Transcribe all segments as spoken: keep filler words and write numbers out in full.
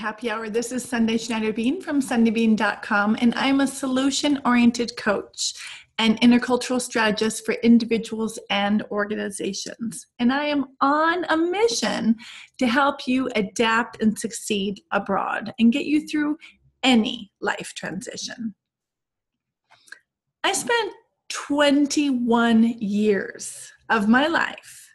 Happy Hour. This is Sunday Schneider Bean from sunday bean dot com, and I'm a solution-oriented coach and intercultural strategist for individuals and organizations. And I am on a mission to help you adapt and succeed abroad and get you through any life transition. I spent twenty-one years of my life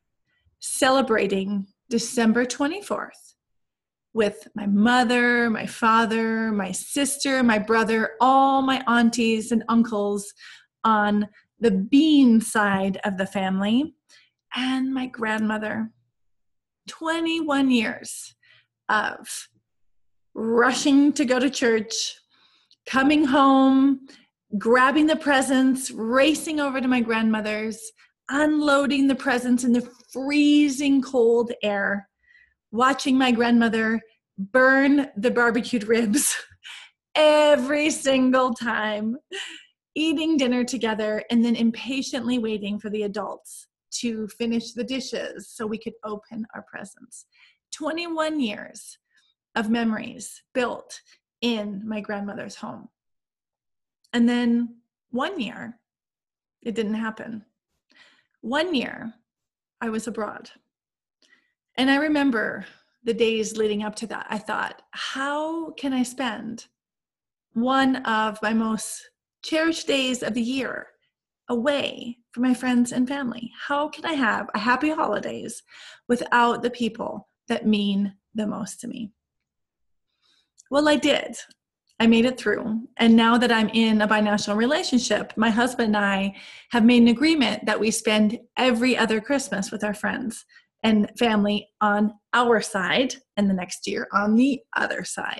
celebrating December twenty-fourth with my mother, my father, my sister, my brother, all my aunties and uncles on the Bean side of the family, and my grandmother. twenty-one years of rushing to go to church, coming home, grabbing the presents, racing over to my grandmother's, unloading the presents in the freezing cold air, watching my grandmother burn the barbecued ribs every single time, eating dinner together, and then impatiently waiting for the adults to finish the dishes so we could open our presents. twenty-one years of memories built in my grandmother's home. And then one year, it didn't happen. One year, I was abroad. And I remember the days leading up to that. I thought, how can I spend one of my most cherished days of the year away from my friends and family? How can I have a happy holidays without the people that mean the most to me? Well, I did. I made it through. And now that I'm in a binational relationship, my husband and I have made an agreement that we spend every other Christmas with our friends and family on our side, and the next year on the other side.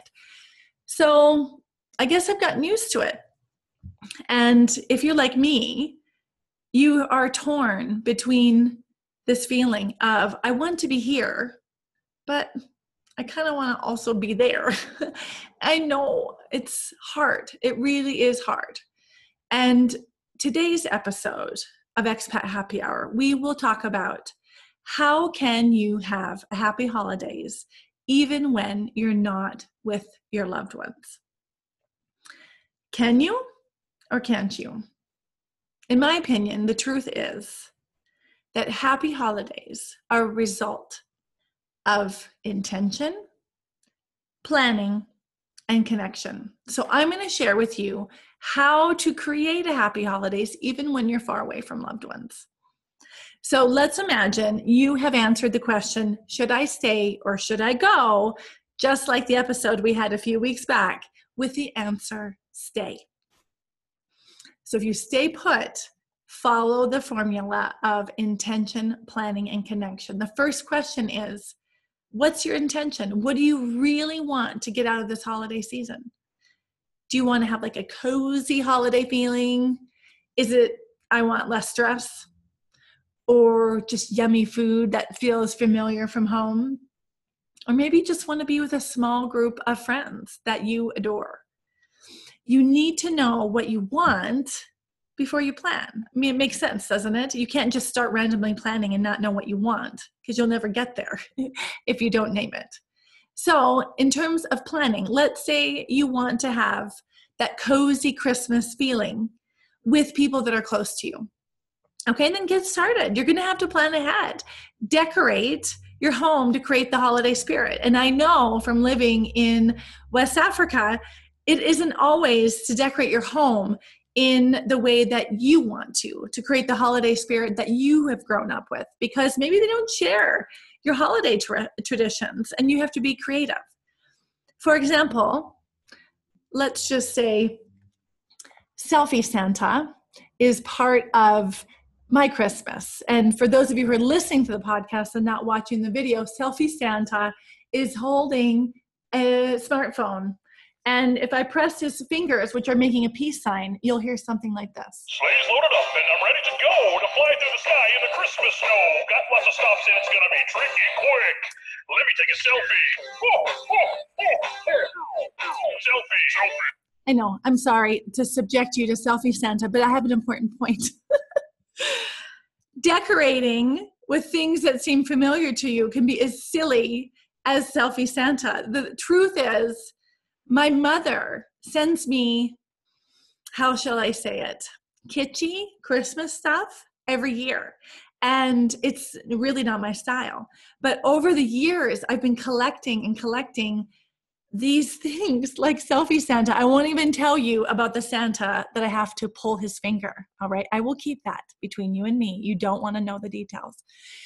So I guess I've gotten used to it. And if you're like me, you are torn between this feeling of, I want to be here, but I kind of want to also be there. I know it's hard. It really is hard. And today's episode of Expat Happy Hour, we will talk about how can you have a happy holidays even when you're not with your loved ones? Can you or can't you? In my opinion, the truth is that happy holidays are a result of intention, planning, and connection. So I'm going to share with you how to create a happy holidays even when you're far away from loved ones. So let's imagine you have answered the question, should I stay or should I go? Just like the episode we had a few weeks back with the answer, stay. So if you stay put, follow the formula of intention, planning, and connection. The first question is, what's your intention? What do you really want to get out of this holiday season? Do you want to have like a cozy holiday feeling? Is it, I want less stress? Or just yummy food that feels familiar from home? Or maybe you just want to be with a small group of friends that you adore. You need to know what you want before you plan. I mean, it makes sense, doesn't it? You can't just start randomly planning and not know what you want, because you'll never get there if you don't name it. So in terms of planning, let's say you want to have that cozy Christmas feeling with people that are close to you. Okay, then get started. You're going to have to plan ahead. Decorate your home to create the holiday spirit. And I know from living in West Africa, it isn't always to decorate your home in the way that you want to, to create the holiday spirit that you have grown up with, because maybe they don't share your holiday tra- traditions and you have to be creative. For example, let's just say Selfie Santa is part of my Christmas. And for those of you who are listening to the podcast and not watching the video, Selfie Santa is holding a smartphone. And if I press his fingers, which are making a peace sign, you'll hear something like this. Sleigh's loaded up and I'm ready to go to fly through the sky in the Christmas snow. Got lots of stops and it's going to be tricky quick. Let me take a selfie. Oh, oh, oh, oh. Selfie, selfie. I know, I'm sorry to subject you to Selfie Santa, but I have an important point. Decorating with things that seem familiar to you can be as silly as Selfie Santa. The truth is, my mother sends me, how shall I say it, kitschy Christmas stuff every year. And it's really not my style. But over the years, I've been collecting and collecting these things like Selfie Santa. I won't even tell you about the Santa that I have to pull his finger. All right. I will keep that between you and me. You don't want to know the details.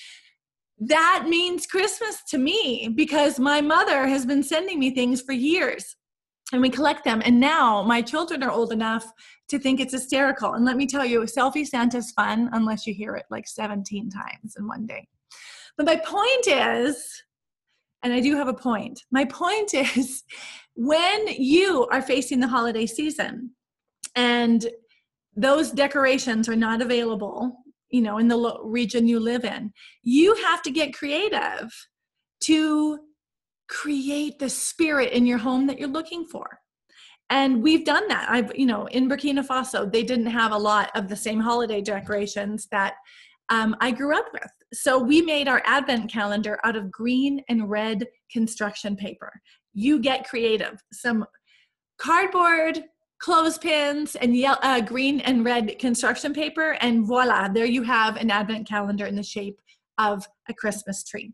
That means Christmas to me because my mother has been sending me things for years and we collect them. And now my children are old enough to think it's hysterical. And let me tell you, Selfie Santa's fun unless you hear it like seventeen times in one day. But my point is, and I do have a point, my point is when you are facing the holiday season and those decorations are not available, you know, in the lo- region you live in, you have to get creative to create the spirit in your home that you're looking for. And we've done that. I've, you know, in Burkina Faso, they didn't have a lot of the same holiday decorations that um, I grew up with. So we made our advent calendar out of green and red construction paper. You get creative. Some cardboard, clothespins, and yellow, uh, green and red construction paper, and voila, there you have an advent calendar in the shape of a Christmas tree.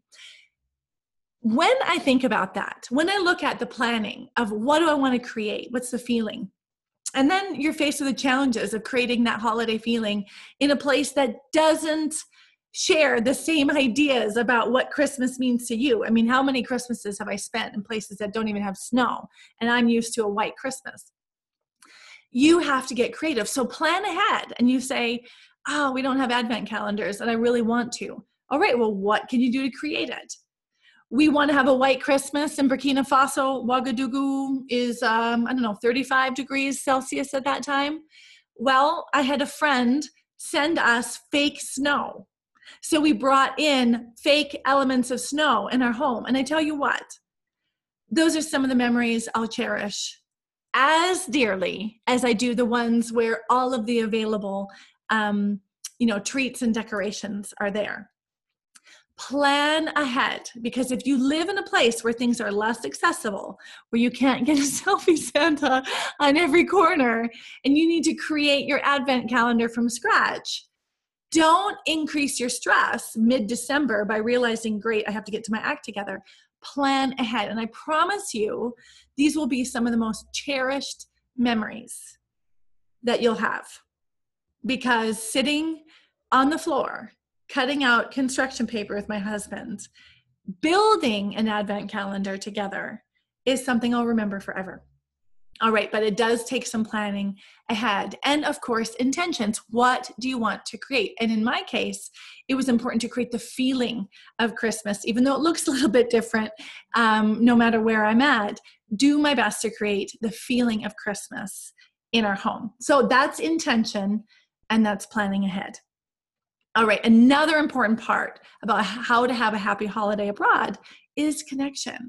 When I think about that, when I look at the planning of what do I want to create, what's the feeling? And then you're faced with the challenges of creating that holiday feeling in a place that doesn't share the same ideas about what Christmas means to you. I mean, how many Christmases have I spent in places that don't even have snow? And I'm used to a white Christmas. You have to get creative. So plan ahead and you say, oh, we don't have advent calendars and I really want to. All right, well, what can you do to create it? We want to have a white Christmas in Burkina Faso. Ouagadougou is, um, I don't know, thirty-five degrees Celsius at that time. Well, I had a friend send us fake snow. So we brought in fake elements of snow in our home. And I tell you what, those are some of the memories I'll cherish as dearly as I do the ones where all of the available, um, you know, treats and decorations are there. Plan ahead, because if you live in a place where things are less accessible, where you can't get a Selfie Santa on every corner, and you need to create your advent calendar from scratch, don't increase your stress mid-December by realizing, great, I have to get to my act together. Plan ahead. And I promise you, these will be some of the most cherished memories that you'll have. Because sitting on the floor, cutting out construction paper with my husband, building an advent calendar together is something I'll remember forever. All right, but it does take some planning ahead. And of course, intentions. What do you want to create? And in my case, it was important to create the feeling of Christmas, even though it looks a little bit different, um, no matter where I'm at, do my best to create the feeling of Christmas in our home. So that's intention, and that's planning ahead. All right, another important part about how to have a happy holiday abroad is connection.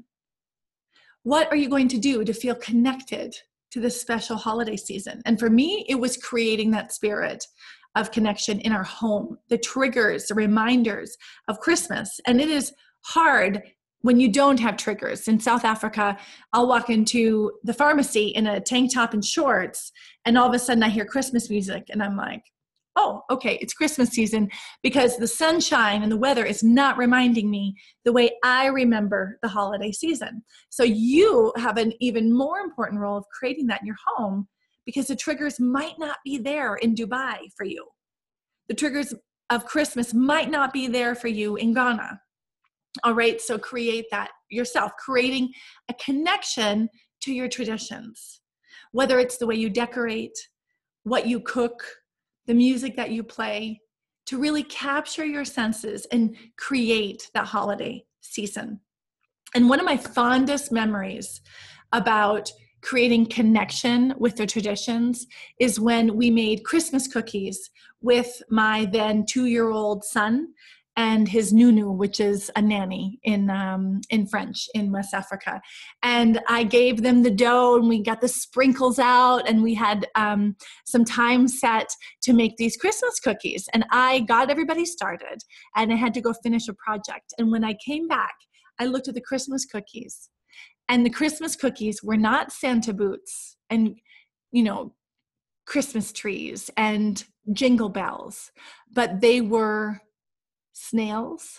What are you going to do to feel connected to this special holiday season? And for me, it was creating that spirit of connection in our home, the triggers, the reminders of Christmas. And it is hard when you don't have triggers. In South Africa, I'll walk into the pharmacy in a tank top and shorts, and all of a sudden I hear Christmas music, and I'm like, oh, okay, it's Christmas season, because the sunshine and the weather is not reminding me the way I remember the holiday season. So you have an even more important role of creating that in your home, because the triggers might not be there in Dubai for you. The triggers of Christmas might not be there for you in Ghana. All right, so create that yourself, creating a connection to your traditions, whether it's the way you decorate, what you cook, the music that you play, to really capture your senses and create that holiday season. And one of my fondest memories about creating connection with the traditions is when we made Christmas cookies with my then two-year-old son and his Nunu, which is a nanny in um, in French in West Africa. And I gave them the dough, and we got the sprinkles out, and we had um, some time set to make these Christmas cookies. And I got everybody started, and I had to go finish a project. And when I came back, I looked at the Christmas cookies, and the Christmas cookies were not Santa boots and, you know, Christmas trees and jingle bells, but they were snails,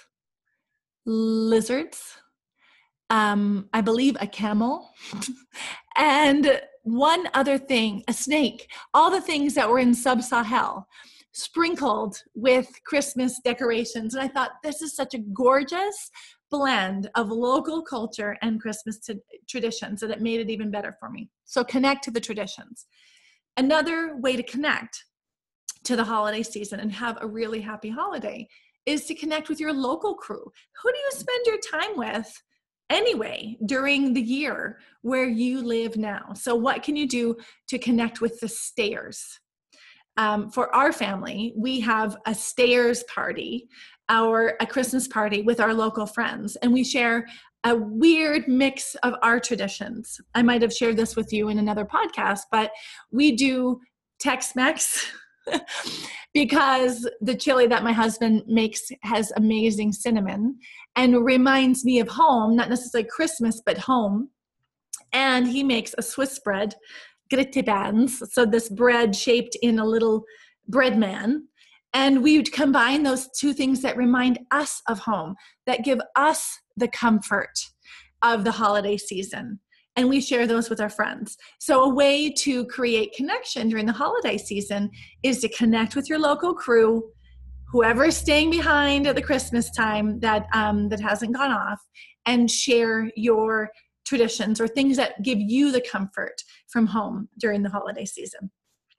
lizards, um, I believe a camel, and one other thing, a snake, all the things that were in Sub-Sahel, sprinkled with Christmas decorations. And I thought, this is such a gorgeous blend of local culture and Christmas t- traditions that it made it even better for me. So connect to the traditions. Another way to connect to the holiday season and have a really happy holiday is to connect with your local crew. Who do you spend your time with anyway during the year where you live now? So what can you do to connect with the stayers? Um, for our family, we have a stayers party, our a Christmas party with our local friends, and we share a weird mix of our traditions. I might have shared this with you in another podcast, but we do Tex-Mex because the chili that my husband makes has amazing cinnamon and reminds me of home, not necessarily Christmas, but home. And he makes a Swiss bread, gretibans, so this bread shaped in a little bread man. And we would combine those two things that remind us of home, that give us the comfort of the holiday season. And we share those with our friends. So a way to create connection during the holiday season is to connect with your local crew, whoever is staying behind at the Christmas time that um, that hasn't gone off, and share your traditions or things that give you the comfort from home during the holiday season.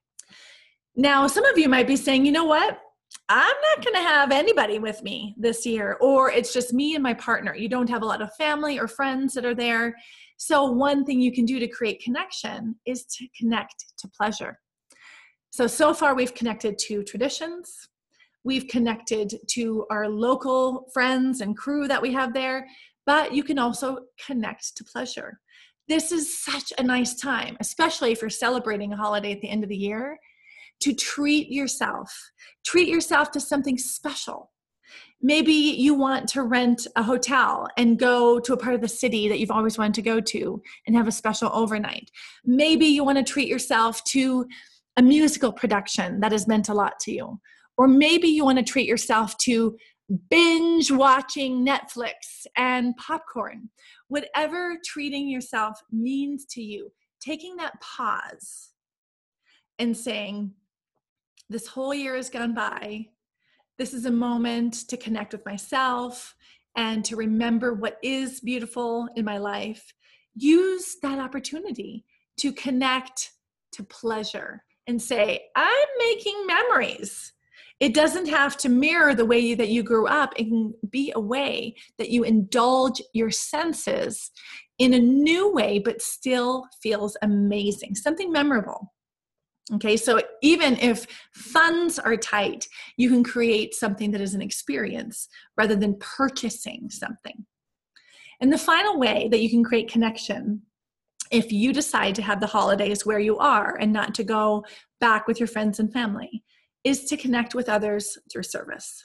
Now, some of you might be saying, you know what? I'm not going to have anybody with me this year, or it's just me and my partner. You don't have a lot of family or friends that are there. So one thing you can do to create connection is to connect to pleasure. So, so far we've connected to traditions. We've connected to our local friends and crew that we have there, but you can also connect to pleasure. This is such a nice time, especially if you're celebrating a holiday at the end of the year, to treat yourself. Treat yourself to something special. Maybe you want to rent a hotel and go to a part of the city that you've always wanted to go to and have a special overnight. Maybe you want to treat yourself to a musical production that has meant a lot to you. Or maybe you want to treat yourself to binge watching Netflix and popcorn. Whatever treating yourself means to you, taking that pause and saying, this whole year has gone by. This is a moment to connect with myself and to remember what is beautiful in my life. Use that opportunity to connect to pleasure and say, I'm making memories. It doesn't have to mirror the way that you grew up. It can be a way that you indulge your senses in a new way, but still feels amazing, something memorable. Okay, so even if funds are tight, you can create something that is an experience rather than purchasing something. And the final way that you can create connection, if you decide to have the holidays where you are and not to go back with your friends and family, is to connect with others through service.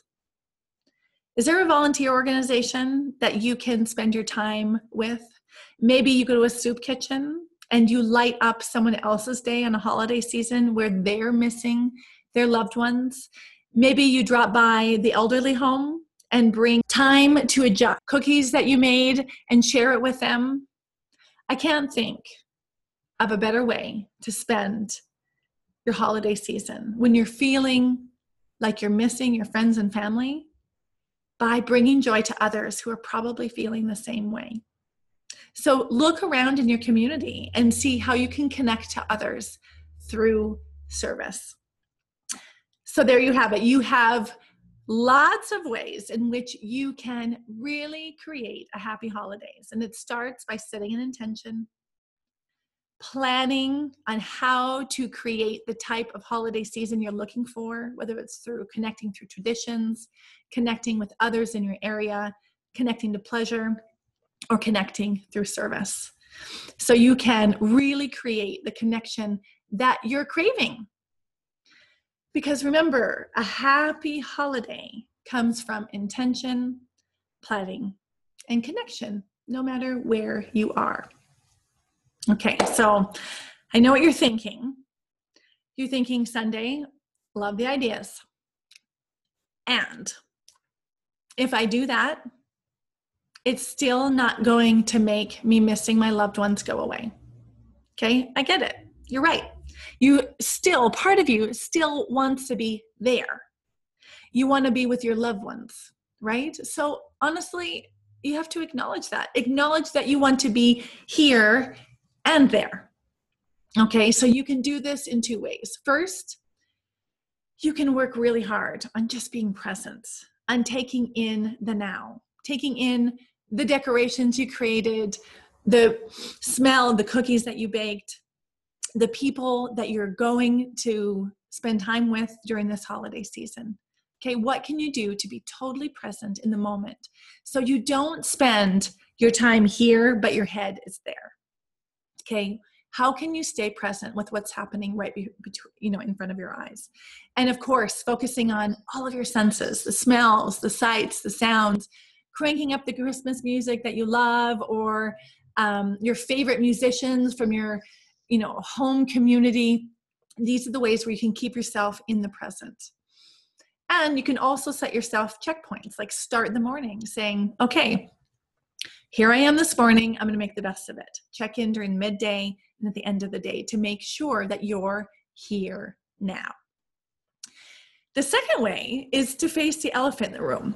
Is there a volunteer organization that you can spend your time with? Maybe you go to a soup kitchen and you light up someone else's day on a holiday season where they're missing their loved ones. Maybe you drop by the elderly home and bring time to adjust cookies that you made and share it with them. I can't think of a better way to spend your holiday season when you're feeling like you're missing your friends and family, by bringing joy to others who are probably feeling the same way. So look around in your community and see how you can connect to others through service. So there you have it. You have lots of ways in which you can really create a happy holidays. And it starts by setting an intention, planning on how to create the type of holiday season you're looking for, whether it's through connecting through traditions, connecting with others in your area, connecting to pleasure, or connecting through service. So you can really create the connection that you're craving. Because remember, a happy holiday comes from intention, planning, and connection, no matter where you are. Okay, so I know what you're thinking. You're thinking, Sunday, love the ideas. And if I do that, it's still not going to make me missing my loved ones go away. Okay, I get it. You're right. You still, part of you still wants to be there. You want to be with your loved ones, right? So honestly, you have to acknowledge that. Acknowledge that you want to be here and there. Okay, so you can do this in two ways. First, you can work really hard on just being present, on taking in the now, taking in the decorations you created, the smell of the cookies that you baked, the people that you're going to spend time with during this holiday season. Okay, what can you do to be totally present in the moment so you don't spend your time here, but your head is there? Okay, how can you stay present with what's happening right be- between, you know, in front of your eyes? And of course, focusing on all of your senses, the smells, the sights, the sounds, cranking up the Christmas music that you love, or um, your favorite musicians from your, you know, home community. These are the ways where you can keep yourself in the present. And you can also set yourself checkpoints, like start the morning saying, okay, here I am this morning, I'm going to make the best of it. Check in during midday and at the end of the day to make sure that you're here now. The second way is to face the elephant in the room.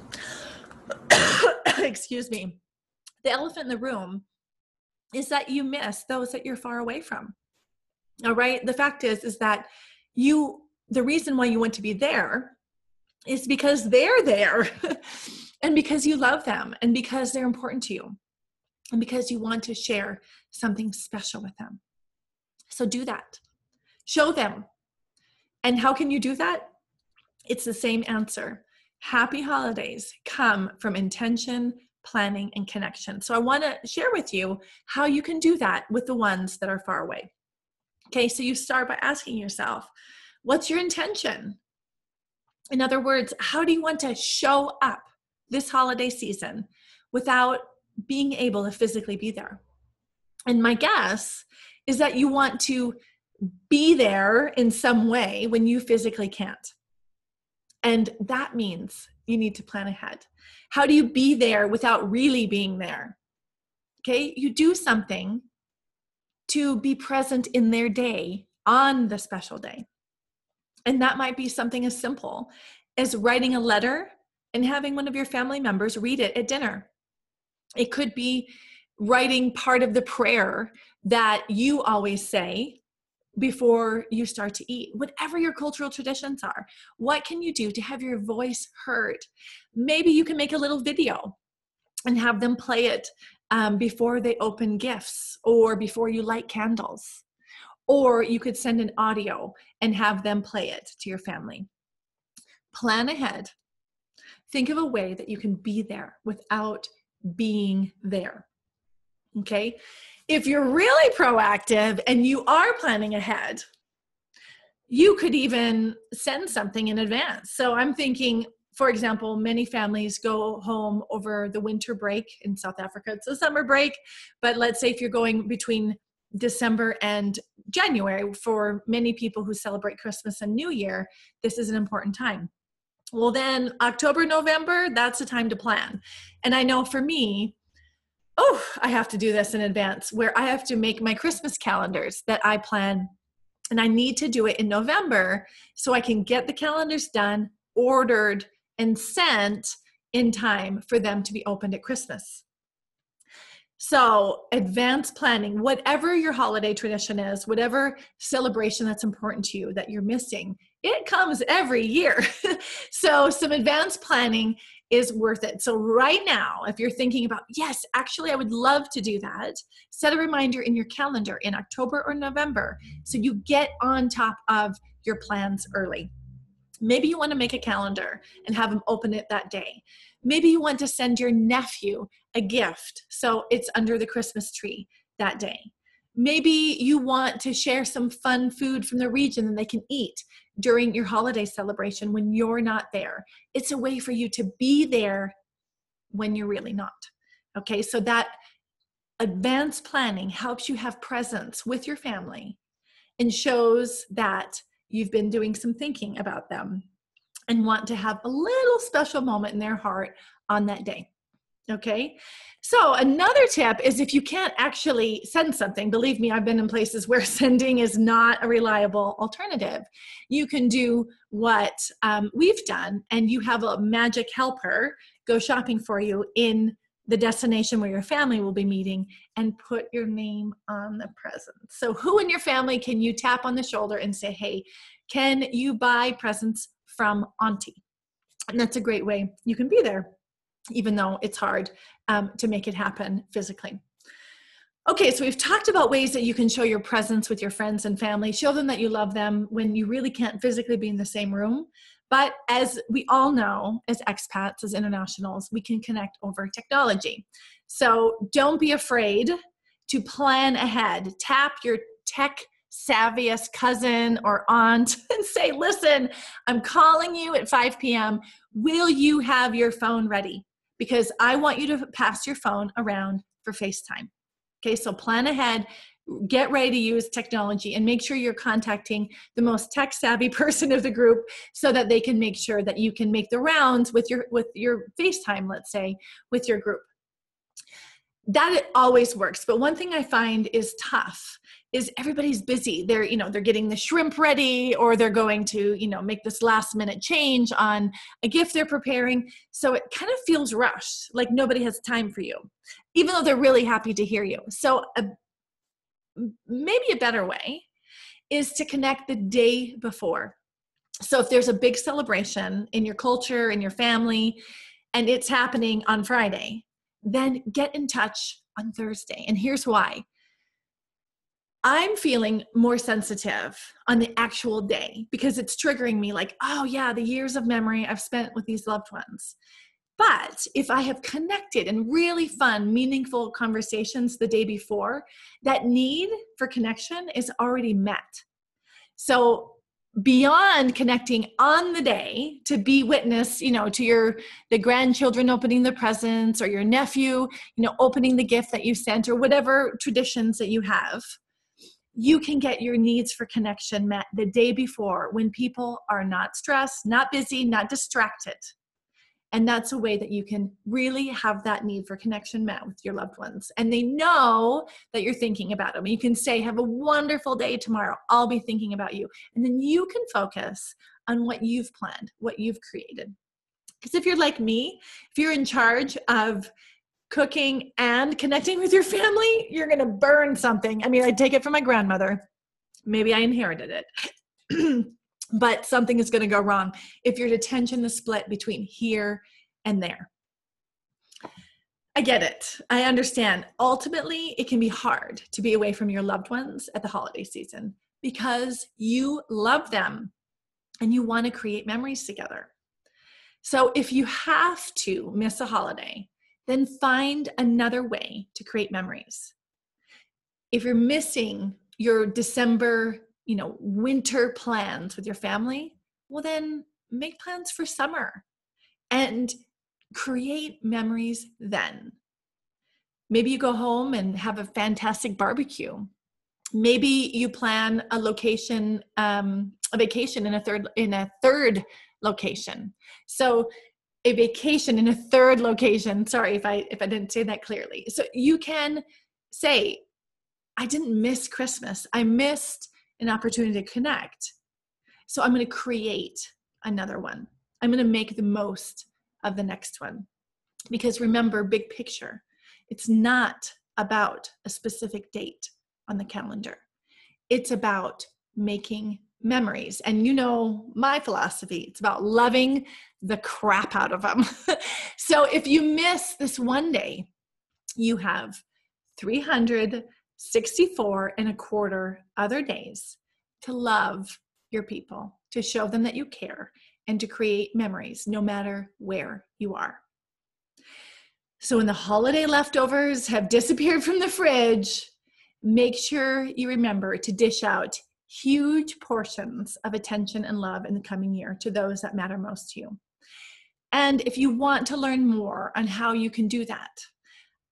Excuse me. The elephant in the room is that you miss those that you're far away from. All right. The fact is, is that you, the reason why you want to be there is because they're there and because you love them and because they're important to you and because you want to share something special with them. So do that. Show them. And how can you do that? It's the same answer. Happy holidays come from intention, planning, and connection. So I want to share with you how you can do that with the ones that are far away. Okay, so you start by asking yourself, what's your intention? In other words, how do you want to show up this holiday season without being able to physically be there? And my guess is that you want to be there in some way when you physically can't. And that means you need to plan ahead. How do you be there without really being there? Okay, you do something to be present in their day on the special day. And that might be something as simple as writing a letter and having one of your family members read it at dinner. It could be writing part of the prayer that you always say before you start to eat. Whatever your cultural traditions are, what can you do to have your voice heard? Maybe you can make a little video and have them play it um, before they open gifts or before you light candles. Or you could send an audio and have them play it to your family. Plan ahead. Think of a way that you can be there without being there. Okay? If you're really proactive and you are planning ahead, you could even send something in advance. So I'm thinking, for example, many families go home over the winter break in South Africa. It's a summer break, but let's say if you're going between December and January, for many people who celebrate Christmas and New Year, this is an important time. Well, then October, November, that's the time to plan. And I know for me, oh, I have to do this in advance, where I have to make my Christmas calendars that I plan, and I need to do it in November so I can get the calendars done, ordered, and sent in time for them to be opened at Christmas. So advanced planning, whatever your holiday tradition is, whatever celebration that's important to you that you're missing, it comes every year. So some advanced planning is worth it. So right now, if you're thinking about, yes, actually, I would love to do that, set a reminder in your calendar in October or November so you get on top of your plans early. Maybe you want to make a calendar and have them open it that day. Maybe you want to send your nephew a gift so it's under the Christmas tree that day. Maybe you want to share some fun food from the region that they can eat during your holiday celebration when you're not there. It's a way for you to be there when you're really not. Okay, so that advanced planning helps you have presence with your family and shows that you've been doing some thinking about them and want to have a little special moment in their heart on that day. Okay, so another tip is if you can't actually send something, believe me, I've been in places where sending is not a reliable alternative. You can do what um, we've done, and you have a magic helper go shopping for you in the destination where your family will be meeting and put your name on the present. So who in your family can you tap on the shoulder and say, hey, can you buy presents from Auntie? And that's a great way you can be there, even though it's hard um, to make it happen physically. Okay, so we've talked about ways that you can show your presence with your friends and family, show them that you love them when you really can't physically be in the same room. But as we all know, as expats, as internationals, we can connect over technology. So don't be afraid to plan ahead. Tap your tech savviest cousin or aunt and say, listen, I'm calling you at five p.m. Will you have your phone ready? Because I want you to pass your phone around for FaceTime. Okay, so plan ahead, get ready to use technology, and make sure you're contacting the most tech savvy person of the group so that they can make sure that you can make the rounds with your with your FaceTime, let's say, with your group. That it always works, but one thing I find is tough is everybody's busy. They're, you know, they're getting the shrimp ready, or they're going to, you know, make this last minute change on a gift they're preparing. So it kind of feels rushed, like nobody has time for you, even though they're really happy to hear you. So a, maybe a better way is to connect the day before. So if there's a big celebration in your culture, in your family, and it's happening on Friday, then get in touch on Thursday. And here's why. I'm feeling more sensitive on the actual day because it's triggering me like, oh yeah, the years of memory I've spent with these loved ones. But if I have connected in really fun, meaningful conversations the day before, that need for connection is already met. So beyond connecting on the day to be witness, you know, to your the grandchildren opening the presents, or your nephew, you know, opening the gift that you sent, or whatever traditions that you have, you can get your needs for connection met the day before when people are not stressed, not busy, not distracted. And that's a way that you can really have that need for connection met with your loved ones. And they know that you're thinking about them. You can say, have a wonderful day tomorrow. I'll be thinking about you. And then you can focus on what you've planned, what you've created. Because if you're like me, if you're in charge of cooking and connecting with your family, you're going to burn something. I mean, I take it from my grandmother. Maybe I inherited it. But something is going to go wrong if your attention is split between here and there. I get it. I understand. Ultimately, it can be hard to be away from your loved ones at the holiday season because you love them and you want to create memories together. So if you have to miss a holiday, then find another way to create memories. If you're missing your December, you know, winter plans with your family, well then make plans for summer and create memories then. Maybe you go home and have a fantastic barbecue. Maybe you plan a location, um, a vacation in a third in a third location. So a vacation in a third location. Sorry if I if I didn't say that clearly. So you can say, I didn't miss Christmas. I missed an opportunity to connect. So I'm going to create another one. I'm going to make the most of the next one. Because remember, big picture, it's not about a specific date on the calendar. It's about making memories. And you know my philosophy, it's about loving the crap out of them. So if you miss this one day, you have three hundred sixty-four and a quarter other days to love your people, to show them that you care, and to create memories no matter where you are. So when the holiday leftovers have disappeared from the fridge, make sure you remember to dish out huge portions of attention and love in the coming year to those that matter most to you. And if you want to learn more on how you can do that,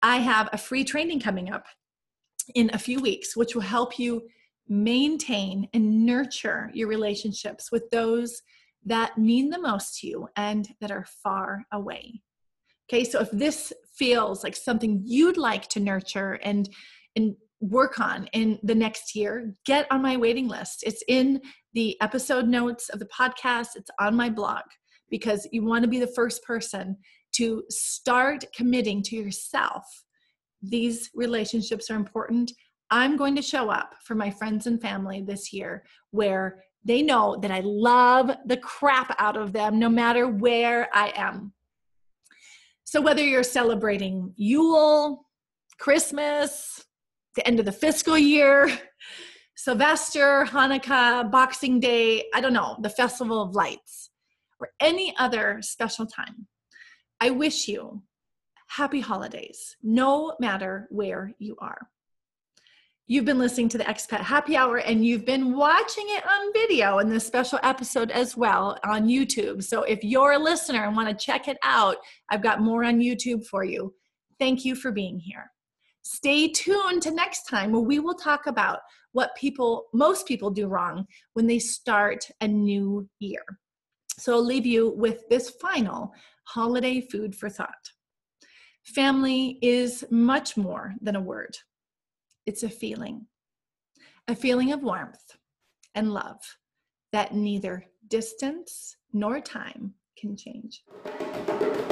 I have a free training coming up in a few weeks, which will help you maintain and nurture your relationships with those that mean the most to you and that are far away. Okay, so if this feels like something you'd like to nurture and, and work on in the next year, get on my waiting list. It's in the episode notes of the podcast. It's on my blog, because you want to be the first person to start committing to yourself. These relationships are important. I'm going to show up for my friends and family this year where they know that I love the crap out of them no matter where I am. So whether you're celebrating Yule, Christmas, the end of the fiscal year, Sylvester, Hanukkah, Boxing Day, I don't know, the Festival of Lights, or any other special time, I wish you happy holidays, no matter where you are. You've been listening to the Expat Happy Hour, and you've been watching it on video in this special episode as well on YouTube. So if you're a listener and want to check it out, I've got more on YouTube for you. Thank you for being here. Stay tuned to next time, where we will talk about what people, most people do wrong when they start a new year. So I'll leave you with this final holiday food for thought. Family is much more than a word. It's a feeling, a feeling of warmth and love that neither distance nor time can change.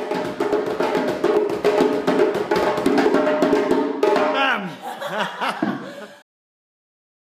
Bam!